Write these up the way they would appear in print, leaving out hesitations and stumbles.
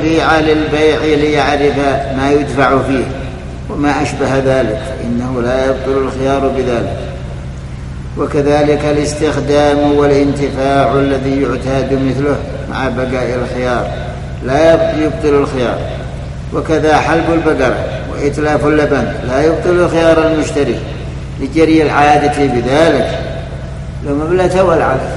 يبيع للبيع ليعرف ما يدفع فيه وما أشبه ذلك فإنه لا يبطل الخيار بذلك. وكذلك الاستخدام والانتفاع الذي يعتاد مثله مع بقاء الخيار لا يبطل الخيار. وكذا حلب البقرة وإتلاف اللبن لا يبطل خيار المشتري لجري العادة بذلك لو مبلة والعلف.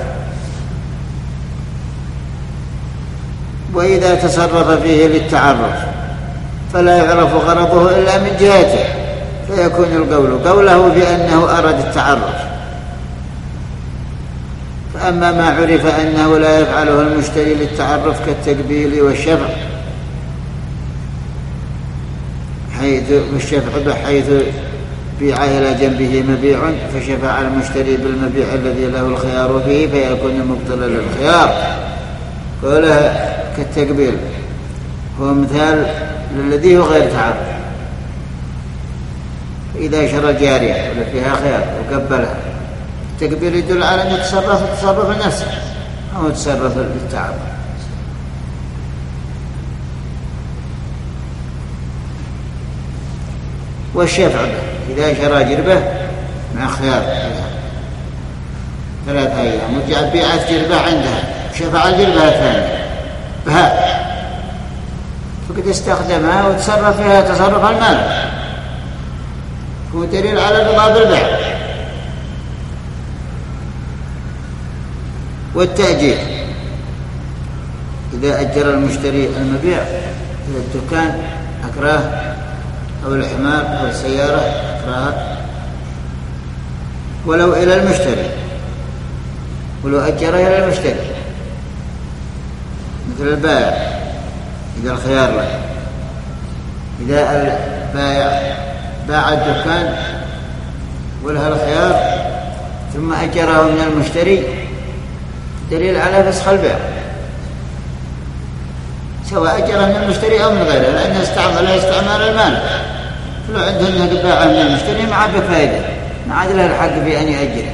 وإذا تصرف فيه للتعرف فلا يعرف غرضه إلا من جهته فيكون القول قوله بأنه أراد التعرف. فأما ما عرف أنه لا يفعله المشتري للتعرف كالتقبيل والشفع حيث بيع إلى جنبه مبيع فشفع المشتري بالمبيع الذي له الخيار فيه فيكون مبطلا للخيار. قوله كالتقبيل هو مثال للذي هو غير تعرف. إذا شرى جارية ولا فيها خيار وقبلها التقبيل يدل على أن يتصرف لنفسه أو يتصرف للتعرف. والشفع إذا شرى جربة مع خيار 3 أيام وجاء بيعت جربة عندها شفع الجربة الثانية بها فقد استخدمها وتصرف فيها تصرف المال هو دليل على الرضا بالبيع. والتأجير إذا أجر المشتري المبيع إلى الدكان أكراه أو الحمار أو السيارة أكراه ولو إلى المشتري ولو أجر إلى المشتري مثل البائع إذا الخيار له إذا البائع باع الدكان ولها الخيار ثم أجره من المشتري دليل على فسخ البيع سواء أجره من المشتري أو من غيره لأنه استعمال المال فلو عنده أنه باعه من المشتري ما عاد بفائدة ما عاد له الحق في أن يأجره.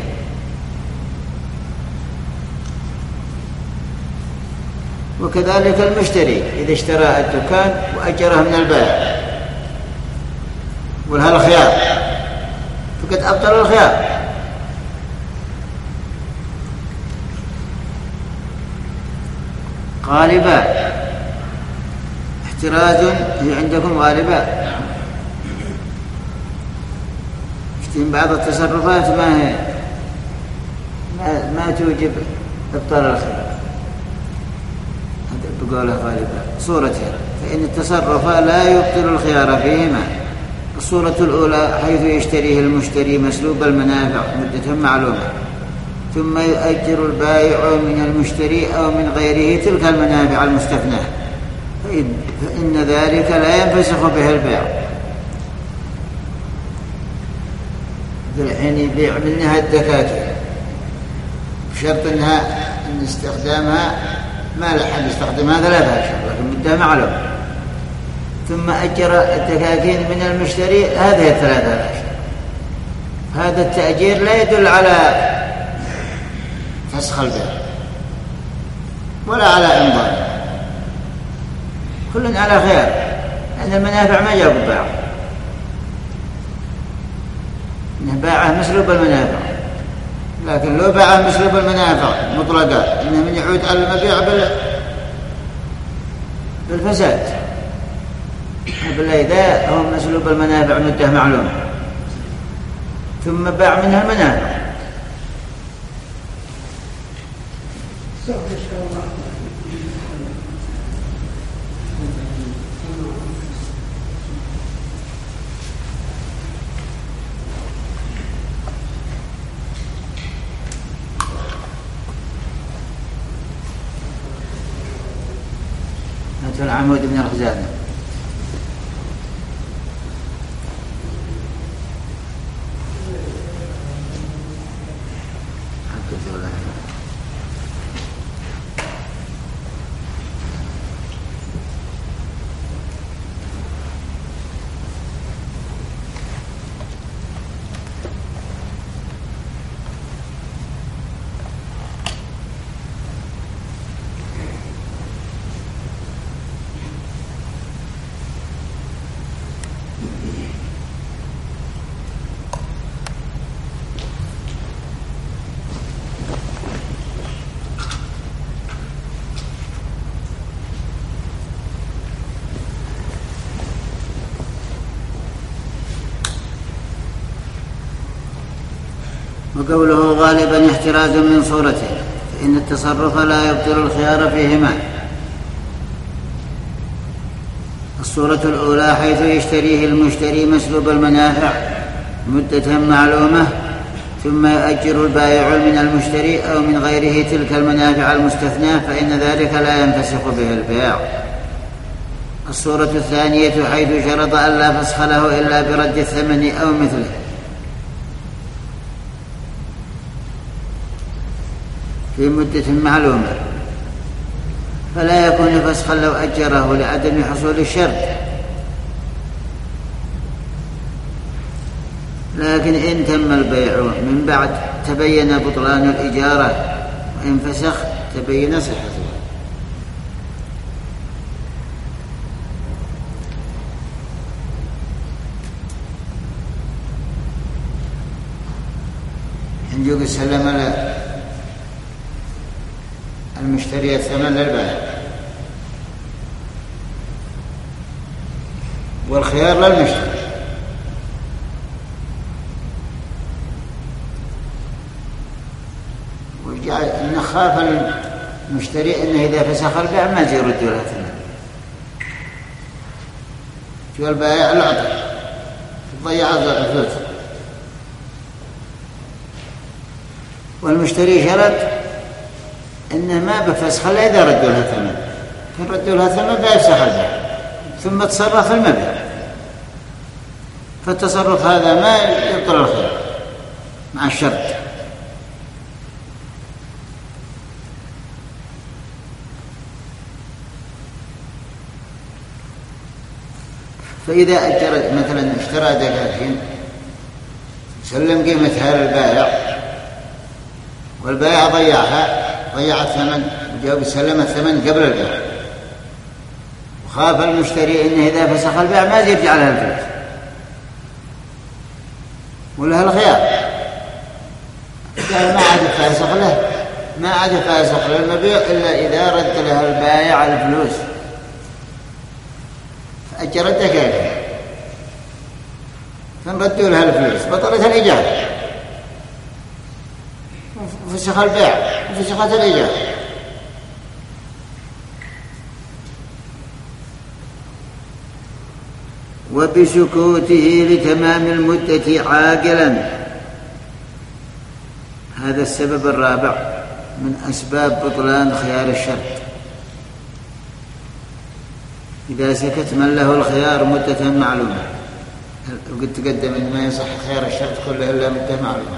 وكذلك المشتري إذا اشترى الدكان وأجره من البائع ولها الخيار فقد أبطل الخيار. غالبا احتراز هي عندكم غالبا اشتين بعض التصرفات ما توجب إبطال الخيار هذا بقوله غالبا صورتين فإن التصرف لا يبطل الخيار فيهما. الصورة الأولى حيث يشتريه المشتري مسلوب المنافع مدة معلومة ثم يؤجر البائع من المشتري أو من غيره تلك المنافع المستثناة فإن ذلك لا ينفسخ به البيع. الحين يبيع منها الدكاكين بشرط أن استخدامها ما لحد يستخدمها 3 أشهر لكن مدة معلومة ثم أجر الدكاكين من المشتري هذه 3 أشهر. هذا التأجير لا يدل على فسخ البيع ولا على إمضاء كل على خيار لأن المنافع ما جاب الباع إنه باعه مسلوب المنافع. لكن لو باعه مسلوب المنافع مطلقا إنه من يعود على المبيع بالفساد إذا هو مسلوب المنافع مدة معلومة ثم باع منها المنافع مثل عمود بن الخزانة وقوله غالبا احتراز من صورته، فإن التصرف لا يبطل الخيار فيهما. الصورة الأولى حيث يشتريه المشتري مسلوب المنافع مدة معلومة ثم يؤجر البائع من المشتري أو من غيره تلك المنافع المستثناة، فإن ذلك لا ينفسخ به البيع. الصورة الثانية حيث شرط أن لا فسخ له إلا برد الثمن أو مثله، في مدة معلومة، فلا يكون فسخا لو أجره لعدم حصول الشرط. لكن إن تم البيع من بعد تبين بطلان الإجارة، وإن فسخ تبين صحتها. عندك سلم المشتري الثمن للبائع، والخيار للمشتري، إن خاف المشتري إنه إذا فسخ البيع ما يرد له الثمن، شو البائع العطل ضيع الفلوس، والمشتري شرط إنه ما بفسخ إلا إذا ردوا لها ثمن، إن ردوا لها ثمن فيفسخ البيع ثم تصرف المبيع، فالتصرف هذا ما يبطل الخيار مع الشرط. فإذا أجر مثلا اشترى دكاكين سلم قيمتها للبائع والبائع ضيع الثمن وجاء سلم الثمن قبل البيع، وخاف المشتري إنه إذا فسخ البيع ما يرجع لها الفلوس ولها الخيار، قال ما عاد فاسخ له المبيع إلا إذا رد لها البائع الفلوس، فأجر الدكاكين فنردوا لها الفلوس بطلت الإجارة، فسخ البيع وفسخت الإجارة. وبسكوته لتمام المدة عاقلا، هذا السبب الرابع من أسباب بطلان خيار الشرط. إذا سكت من له الخيار مدة معلومة، وقد تقدم أن ما يصح خيار الشرط كله إلا مدة معلومة،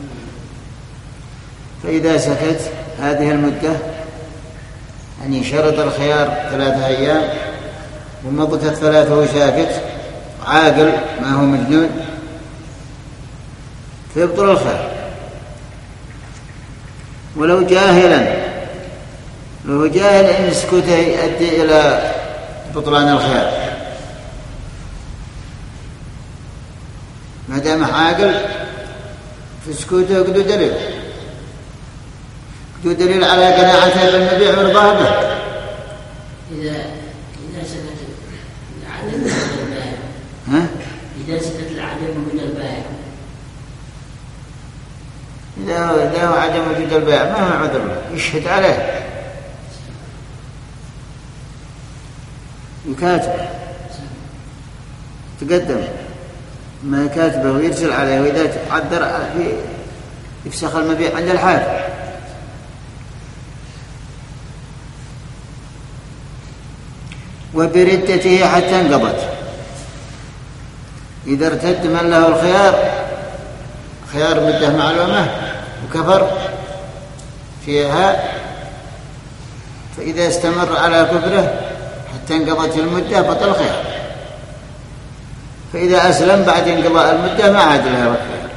فإذا سكت هذه المدة يعني شرط الخيار 3 أيام ومضت 3 وهو ساكت عاقل ما هو مجنون، فيبطل الخيار. ولو جاهلا، لو جاهل إن سكوته يؤدي إلى بطلان الخيار، ما دام عاقل في سكوته قدو دليل على قناعته بالمبيع ورضاه به. إذا سكت العدم من البائع، إذا سكت العدم من البائع، إذا هو عدم وجود البائع ما هو عذر له، يشهد عليه يكاتبه، تقدم ما كاتبه ويرسل عليه، وإذا عذر يفسخ المبيع عند الحاكم. وبردته حتى انقضت، إذا ارتد من له خيار مدة معلومة وكفر فيها، فإذا استمر على كفره حتى انقضت المدة بطل خيار، فإذا أسلم بعد انقضاء المدة ما عاد له الخيار.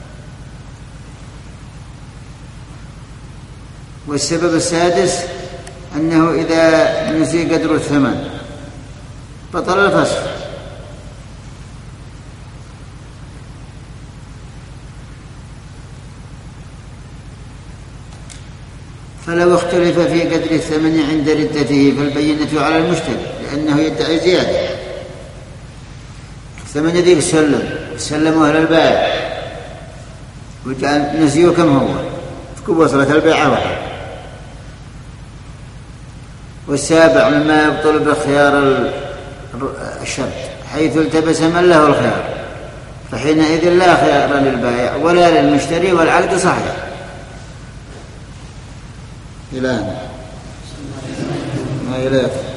والسبب السادس أنه إذا نسي قدر الثمن بطل الفسخ. فلو اختلف في قدر الثمن عند ردته فالبينة على المشتري، لأنه يدعي زيادة. الثمن ذيك سلموه للبائع وجعل نسيه كم هو وصلت البيعة واحد. والسابع مما يبطل بخيار الشرط حيث التبس من له الخيار، فحينئذ لا خيار للبائع ولا للمشتري والعقد صحيح. إلى ما إليك.